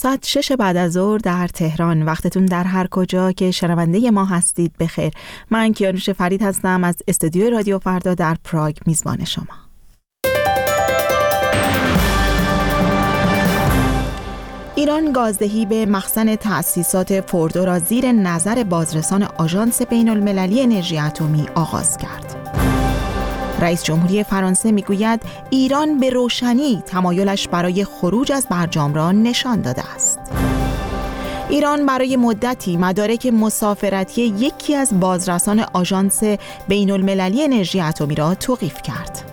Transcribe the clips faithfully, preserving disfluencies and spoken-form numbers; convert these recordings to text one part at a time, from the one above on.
ساعت شش بعد از ظهر در تهران. وقتتون در هر کجا که شنونده ما هستید بخیر. من کیانوش فرید هستم از استودیوی رادیو فردا در پراگ، میزبان شما. ایران گازدهی به مخزن تأسیسات فوردو را زیر نظر بازرسان آژانس بین‌المللی انرژی اتمی آغاز کرد. رئیس جمهوری فرانسه میگوید ایران به روشنی تمایلش برای خروج از برجام را نشان داده است. ایران برای مدتی مدارک مسافرتی یکی از بازرسان آژانس بین‌المللی انرژی اتمی را توقیف کرد.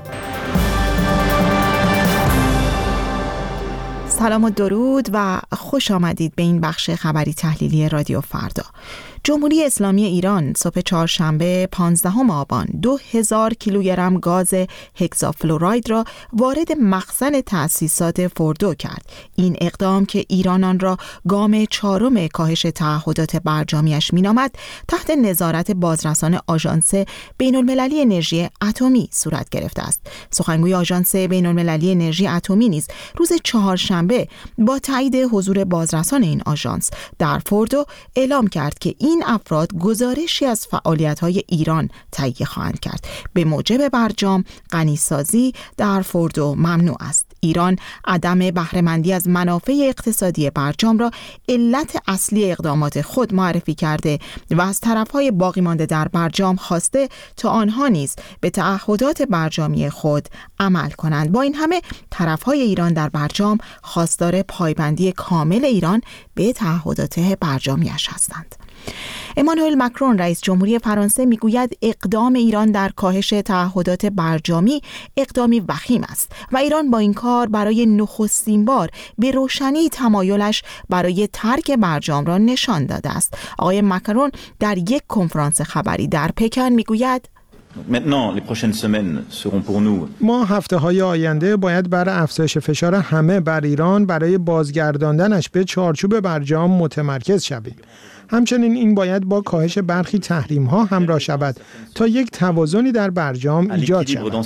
سلام و درود و خوش آمدید به این بخش خبری تحلیلی رادیو فردا. جمهوری اسلامی ایران صبح چهارشنبه پانزدهم آبان دو هزار کیلوگرم گاز هگزافلوراید را وارد مخزن تأسیسات فوردو کرد. این اقدام که ایران آن را گام چهارم کاهش تعهدات برجامیش مینامد، تحت نظارت بازرسان آژانس بین‌المللی انرژی اتمی صورت گرفته است. سخنگوی آژانس بین‌المللی انرژی اتمی نیز روز چهارشنبه با تایید حضور بازرسان این آژانس در فوردو اعلام کرد که این افراد گزارشی از فعالیت‌های ایران تهیه خواهند کرد. به موجب برجام، غنیسازی در فوردو ممنوع است. ایران عدم بهره‌مندی از منافع اقتصادی برجام را علت اصلی اقدامات خود معرفی کرده و از طرف‌های باقی مانده در برجام خواسته تا آنها نیز به تعهدات برجامی خود عمل کنند. با این همه طرف‌های ایران در برجام خواستار پایبندی کامل ایران به تعهدات برجامیش هستند. امانوئل مکرون رئیس جمهوری فرانسه میگوید اقدام ایران در کاهش تعهدات برجامی اقدامی وخیم است و ایران با این کار برای نخستین بار به روشنی تمایلش برای ترک برجام را نشان داده است. آقای مکرون در یک کنفرانس خبری در پکن میگوید ما هفته‌های آینده باید برای افزایش فشار همه بر ایران برای بازگرداندنش به چارچوب برجام متمرکز شویم. همچنین این باید با کاهش برخی تحریم‌ها همراه شود تا یک توازنی در برجام ایجاد شود.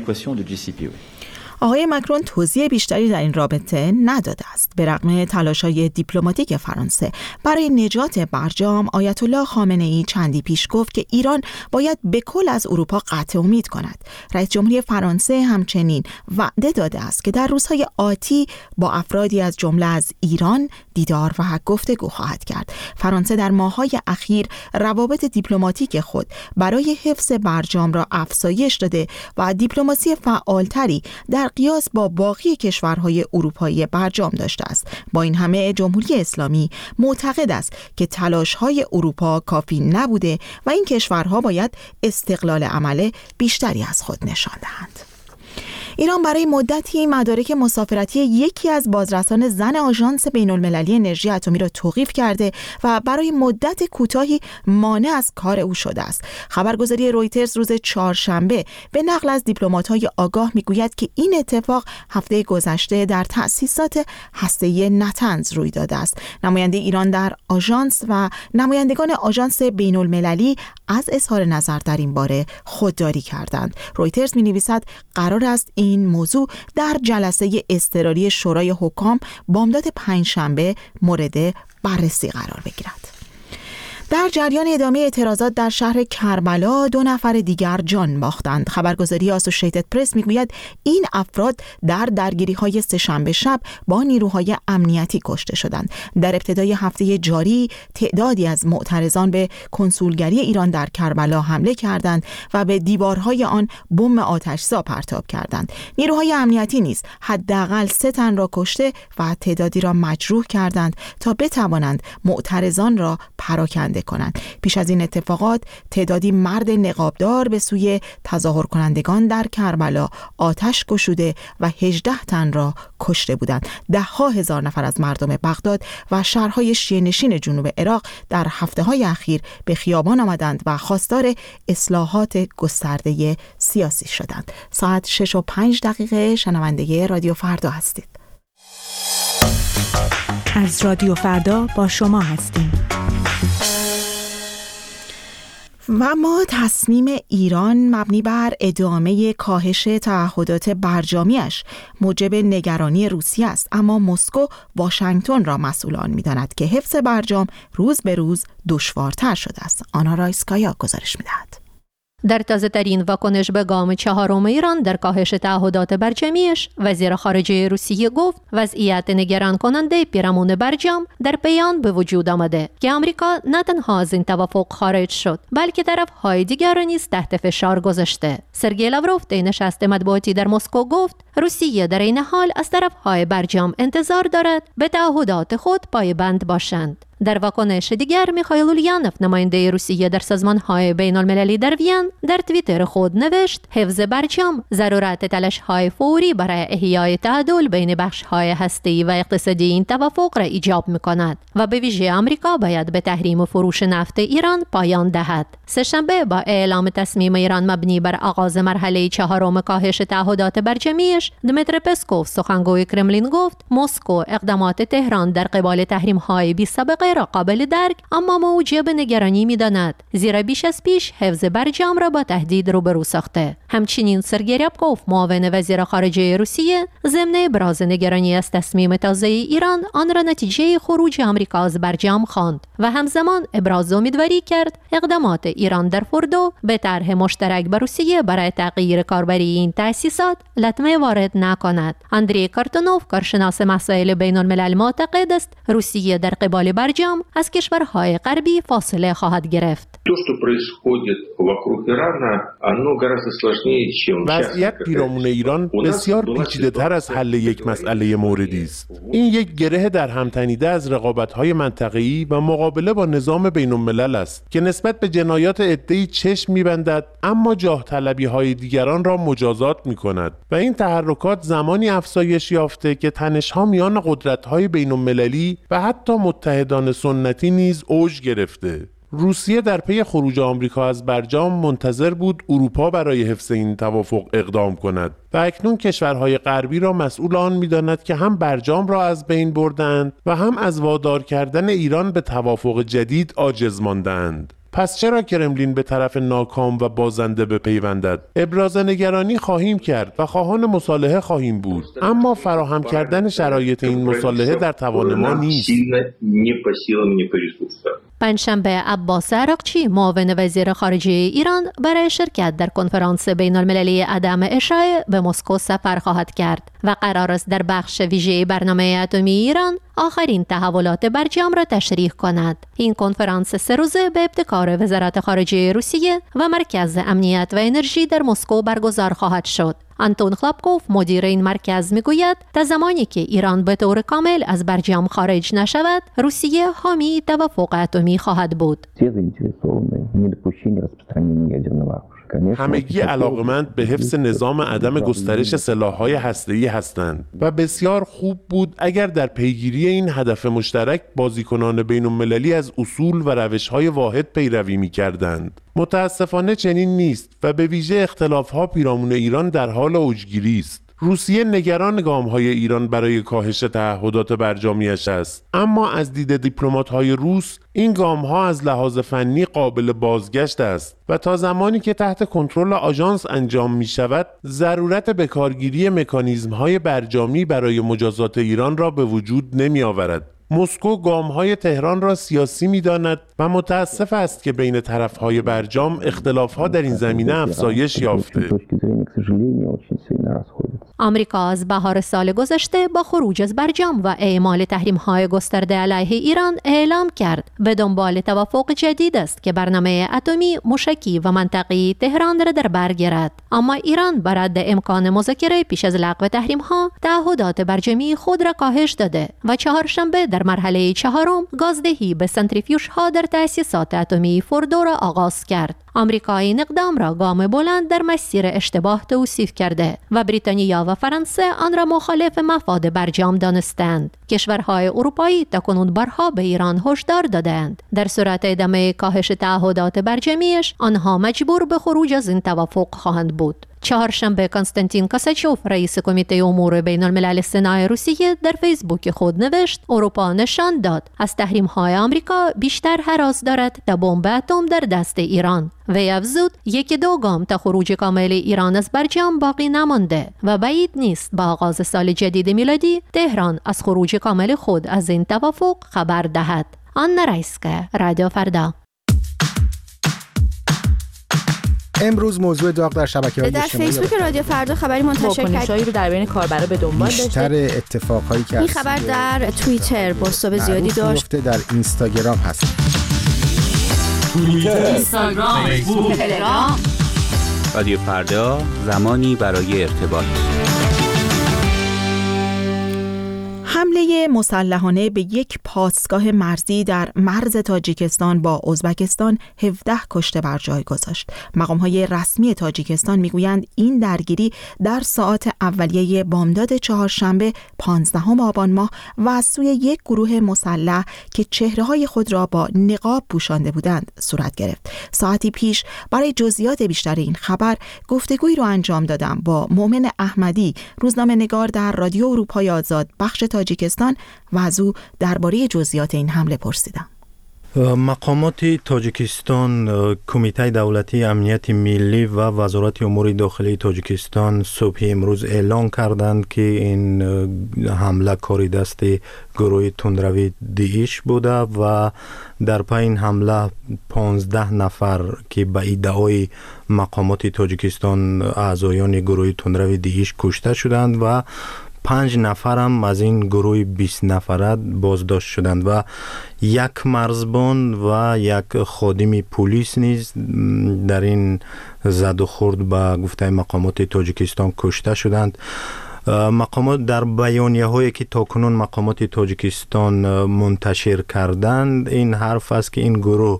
آقای مکرون توضیح بیشتری در این رابطه نداده است. به رغم تلاش‌های دیپلماتیک فرانسه برای نجات برجام، آیت الله خامنه‌ای چندی پیش گفت که ایران باید به کل از اروپا قطع امید کند. رئیس جمهوری فرانسه همچنین وعده داده است که در روزهای آتی با افرادی از جمله از ایران دیدار و گفتگو خواهد کرد. فرانسه در ماه‌های اخیر روابط دیپلماتیک خود برای حفظ برجام را افزایش داده و دیپلماسی فعالتری در قیاس با باقی کشورهای اروپایی برجام داشته است. با این همه جمهوری اسلامی معتقد است که تلاش‌های اروپا کافی نبوده و این کشورها باید استقلال عمل بیشتری از خود نشان دهند. ایران برای مدتی مدارک مسافرتی یکی از بازرسان زن آژانس بین‌المللی انرژی اتمی را توقیف کرده و برای مدت کوتاهی مانع از کار او شده است. خبرگزاری رویترز روز چهارشنبه به نقل از دیپلمات‌های آگاه میگوید که این اتفاق هفته گذشته در تأسیسات هسته‌ای نتنز روی داده است. نماینده ایران در آژانس و نمایندگان آژانس بین‌المللی از اظهار نظر در این باره خودداری کردند. رویترز می‌نویسد قرار است این موضوع در جلسه اضطراری شورای حکام بامداد پنجشنبه مورد بررسی قرار بگیرد. در جریان ادامه اعتراضات در شهر کربلا دو نفر دیگر جان باختند. خبرگزاری آسوشیتد پرس میگوید این افراد در درگیری‌های سه‌شنبه شب با نیروهای امنیتی کشته شدند. در ابتدای هفته جاری تعدادی از معترضان به کنسولگری ایران در کربلا حمله کردند و به دیوارهای آن بمب آتش‌زا پرتاب کردند. نیروهای امنیتی نیز حداقل سه تن را کشته و تعدادی را مجروح کردند تا بتوانند معترضان را پراکنده کنند. پیش از این اتفاقات تعدادی مرد نقابدار به سوی تظاهر کنندگان در کربلا آتش گشوده و هجده تن را کشته بودند. ده ها هزار نفر از مردم بغداد و شهرهای شیعه نشین جنوب عراق در هفته‌های اخیر به خیابان آمدند و خواستار اصلاحات گسترده سیاسی شدند. ساعت شش و پنج دقیقه شنونده رادیو فردا هستید. از رادیو فردا با شما هستیم. و اما تصمیم ایران مبنی بر ادامه کاهش تعهدات برجامیش موجب نگرانی روسیه است، اما مسکو واشنگتن را مسئول آن می‌داند که حفظ برجام روز به روز دشوارتر شده است. آنا رایسکایا گزارش می‌دهد. در تازه‌ترین واکنش به گام چهارم ایران در کاهش تعهدات برجامیش، وزیر خارجه روسیه گفت وضعیت نگران کننده پیرامون برجام در بیان به وجود آمده که آمریکا نه تنها از این توافق خارج شد بلکه طرف‌های دیگر را نیز تحت فشار گذاشته. سرگئی لاوروف در نشست مطبوعاتی در مسکو گفت روسیه در این حال از طرف‌های برجام انتظار دارد به تعهدات خود پایبند باشند. در واکنش دیگر میخائیل اوليانوف نماینده روسیه در سازمان‌های بین‌المللی در وین در توییتر خود نوشت حفظ برجام ضرورت تلاش‌های فوری برای احیای تعادل بین بخش‌های هسته‌ای و اقتصادی این توافق را ایجاب می‌کند و به ویژه آمریکا باید به تحریم فروش نفت ایران پایان دهد. سه‌شنبه با اعلام تصمیم ایران مبنی بر آغاز مرحله چهارم کاهش تعهدات برجامیش، دمیتری پسکوف سخنگوی کرملین گفت مسکو اقدامات تهران در قبال تحریم‌های بی‌سابقه را قابل درک اما موجب نگرانی می‌داند، زیرا بیش از پیش حفظ برجام را با تهدید روبرو ساخته. همچنین سرگئی ریابکوف معاون وزیر خارجه روسیه ضمن ابراز نگرانی از تصمیم تازه ایران آن را نتیجه خروج آمریکا از برجام خواند و همزمان ابراز امیدواری کرد اقدامات ایران در فردو به طرح مشترک با روسیه برای تغییر کاربری این تأسیسات لطمه وارد نکند. اندری کارتونوف کارشناس مسائل بین الملل معتقد است روسیه در قبال برجام از کشورهای غربی فاصله خواهد گرفت. وضعیت پیرامون ایران بسیار پیچیده‌تر از حل یک مسئله موردی است. این یک گره در هم تنیده از رقابت‌های منطقه‌ای و مقابله با نظام بین‌الملل است که نسبت به جنایات عده‌ای چشم می‌بندد اما جاه طلبی‌های دیگران را مجازات می‌کند و این تحرکات زمانی افزایش یافته که تنش‌ها میان قدرت‌های بین‌المللی و حتی متحدان سنتی نیز اوج گرفته. روسیه در پی خروج آمریکا از برجام منتظر بود اروپا برای حفظ این توافق اقدام کند و اکنون کشورهای غربی را مسئول آن می‌داند که هم برجام را از بین بردند و هم از وادار کردن ایران به توافق جدید عاجز ماندند. پس چرا کرملین به طرف ناکام و بازنده بپیوندد؟ ابراز نگرانی خواهیم کرد و خواهان مصالحه خواهیم بود، اما فراهم کردن شرایط این مصالحه در توان ما نیست. پنجشنبه عباس عراقچی معاون وزیر خارجه ایران برای شرکت در کنفرانس بین‌المللی عدم اشاعه به مسکو سفر خواهد کرد و قرار است در بخش ویژه برنامه اتمی ایران آخرین تحولات برجام را تشریح کند. این کنفرانس سه روزه به ابتکار وزارت خارجه روسیه و مرکز امنیت و انرژی در مسکو برگزار خواهد شد. آنتون خلابکوف مدیر این مرکز میگوید تا زمانی که ایران به طور کامل از برجام خارج نشود روسیه حامی توافق اتمی خواهد بود. همگی علاقمند به حفظ نظام عدم گسترش سلاح‌های هسته‌ای هستند و بسیار خوب بود اگر در پیگیری این هدف مشترک بازیکنان بین‌المللی از اصول و روش‌های واحد پیروی می‌کردند. متاسفانه چنین نیست و به ویژه اختلاف‌ها پیرامون ایران در حال اوجگیری است. روسیه نگران گام‌های ایران برای کاهش تعهدات برجامیش است، اما از دید دیپلمات‌های روس این گام‌ها از لحاظ فنی قابل بازگشت است و تا زمانی که تحت کنترل آژانس انجام می‌شود ضرورت به کارگیری مکانیزم‌های برجامی برای مجازات ایران را به وجود نمی‌آورد. مسکو گام‌های تهران را سیاسی می‌داند و متأسف است که بین طرف‌های برجام اختلاف‌ها در این زمینه افزایش یافته. آمریکا از بهار سال گذشته با خروج از برجام و اعمال تحریم‌های گسترده علیه ایران اعلام کرد به دنبال توافق جدید است که برنامه اتمی موشکی و منطقه‌ای تهران را در بر گیرد. اما ایران بر رد امکان مذاکره پیش از لغو تحریم‌ها تعهدات برجامی خود را کاهش داده و چهارشنبه در مرحله چهارم گازدهی به سنتریفیوژها در تأسیسات اتمی فردو را آغاز کرد. آمریکا این اقدام را گام بلند در مسیر اشتباه توصیف کرده و بریتانیا و فرانسه آن را مخالف مفاد برجام دانستند. کشورهای اروپایی تاکنون بارها به ایران هشدار دادند در صورت ادامه کاهش تعهدات برجامیش آنها مجبور به خروج از این توافق خواهند بود. چهارشنبه کنستانتین کاساچوف رئیس کمیته امور بین الملل صناعی روسیه در فیسبوک خود نوشت اروپا نشان داد از تحریم‌های آمریکا بیشتر هراس دارد تا بمب اتم در دست ایران. وی افزود یکی دو گام تا خروج کامل ایران از برجام باقی نمانده و بعید نیست با آغاز سال جدید میلادی تهران از خروج کامل خود از این توافق خبر دهد. آنا رایسکا، رادیو فردا. امروز موضوع داغ در شبکه‌های اجتماعی در فیسبوک رادیو فردا خبری منتشر کرد واکنش‌هایی رو در بین کاربرا به دنبال داشته. بیشتر اتفاقهایی که این خبر در توییتر بازتاب زیادی داشت. در اینستاگرام هست. توییتر، اینستاگرام، فیسبوک، تلگرام. رادیو فردا، زمانی برای ارتباط. حمله مسلحانه به یک پاسگاه مرزی در مرز تاجیکستان با ازبکستان هفده کشته بر جای گذاشت. مقام‌های رسمی تاجیکستان میگویند این درگیری در ساعات اولیه بامداد چهارشنبه پانزدهم آبان ماه و از سوی یک گروه مسلح که چهره‌های خود را با نقاب پوشانده بودند صورت گرفت. ساعتی پیش برای جزئیات بیشتر این خبر گفتگویی را انجام دادم با مؤمن احمدی، روزنامه‌نگار در رادیو اروپای آزاد بخش تاجیکستان و از او درباره جزئیات این حمله پرسیدم. مقامات تاجیکستان، کمیته دولتی امنیت ملی و وزارت امور داخلی تاجیکستان صبح امروز اعلام کردند که این حمله کاری دست گروه تندروی داعش بوده و در پی این حمله پانزده نفر که به ادعای مقامات تاجیکستان اعضایان گروه تندروی داعش کشته شدند و پنج نفر هم از این گروه بیست نفره بازداشت شدند و یک مرزبان و یک خادم پلیس نیز در این زد و خورد به گفته مقامات تاجیکستان کشته شدند. مقامات در بیانیه هایی که تاکنون مقامات تاجیکستان منتشر کردند این حرف است که این گروه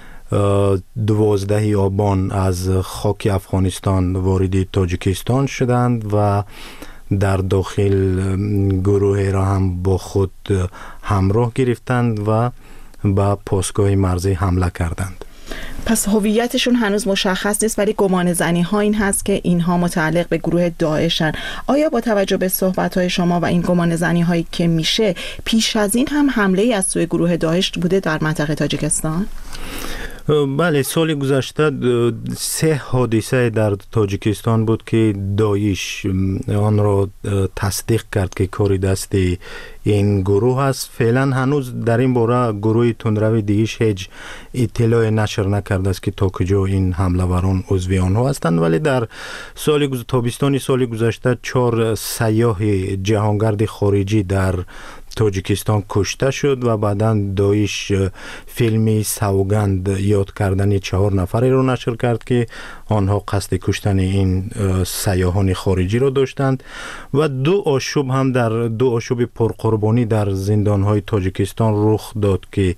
دوازده آبان از خاک افغانستان وارد تاجیکستان شدند و در داخل گروه را هم با خود همراه گرفتند و به پاسگاه مرزی حمله کردند. پس هویتشون هنوز مشخص نیست ولی گمان زنی ها این هست که اینها متعلق به گروه داعشن. آیا با توجه به صحبت های شما و این گمان زنی هایی که میشه پیش از این هم حمله از سوی گروه داعش بوده در منطقه تاجیکستان؟ بله، سال گذشته سه حادثه در تاجیکستان بود که داعش آن را تصدیق کرد که کاری دست این گروه است. فعلا هنوز در این باره گروه تندروی داعش هیچ اطلاع نشر نکرده است که تا کجا این حمله وران عضو آنها هستند، ولی در سال تابستان سال گذشته چهار سیاح جهانگرد خارجی در تاجیکستان کشته شد و بعداً داعش فیلمی سوگند یاد کردن چهار نفری رو نشر کرد که آنها قصد کشتن این سیاحان خارجی رو داشتند و دو آشوب هم در دو آشوب پرقربانی در زندان‌های تاجیکستان رخ داد که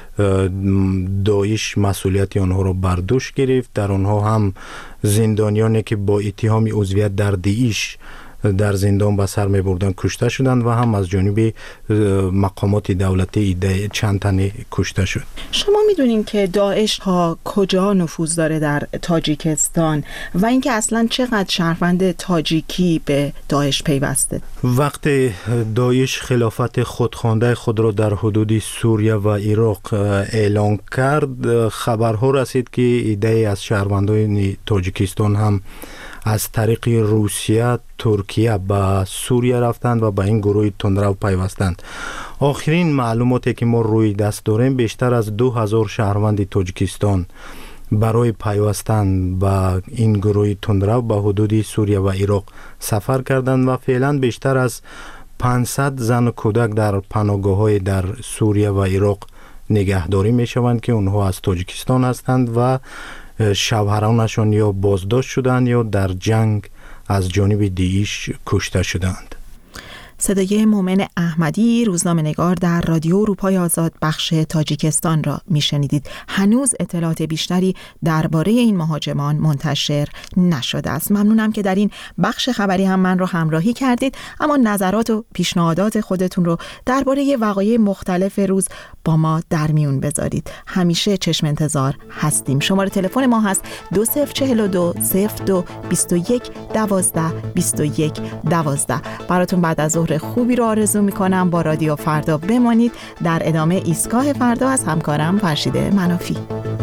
داعش مسئولیت آنها را بر دوش گرفت. در آنها هم زندانیانی که با اتهام عضویت در داعش در زندان به سر می بردن کشته شدند و هم از جانب مقامات دولتی چند تن کشته شد. شما میدونین که داعش ها کجا نفوذ داره در تاجیکستان و اینکه اصلا چقدر شهروند تاجیکی به داعش پیوسته؟ وقتی داعش خلافت خودخوانده خود را در حدود سوریه و عراق اعلان کرد، خبرها رسید که ایده از شهروندان تاجیکستان هم از طریق روسیه، ترکیه به سوریه رفتند و به این گروه تندرو پیوستند. آخرین معلوماتی که ما روی دست داریم بیشتر از دو هزار شهروند تاجیکستان برای پیوستن به این گروه تندرو به حدود سوریه و عراق سفر کردند و فعلا بیشتر از پانصد زن و کودک در پناهگاه‌های در سوریه و عراق نگهداری می شوند که اونها از تاجیکستان هستند و شوهرانشان یا بازداشت شدند یا در جنگ از جانب داعش کشته شدند. صدای مومن احمدی، روزنامه‌نگار در رادیو اروپای آزاد بخش تاجیکستان را میشنیدید. هنوز اطلاعات بیشتری درباره این مهاجمان منتشر نشده است. ممنونم که در این بخش خبری هم من رو همراهی کردید، اما نظرات و پیشنهادات خودتون رو درباره وقایع مختلف روز با ما در میون بذارید. همیشه چشم انتظار هستیم. شماره تلفن ما هست دو صفر چهل و دو صفر دو بیست و یک دوازده بیست و یک دوازده. براتون بعد از ظهر خوبی رو آرزو میکنم. با رادیو فردا بمانید. در ادامه ایستگاه فردا از همکارم فرشید منافی.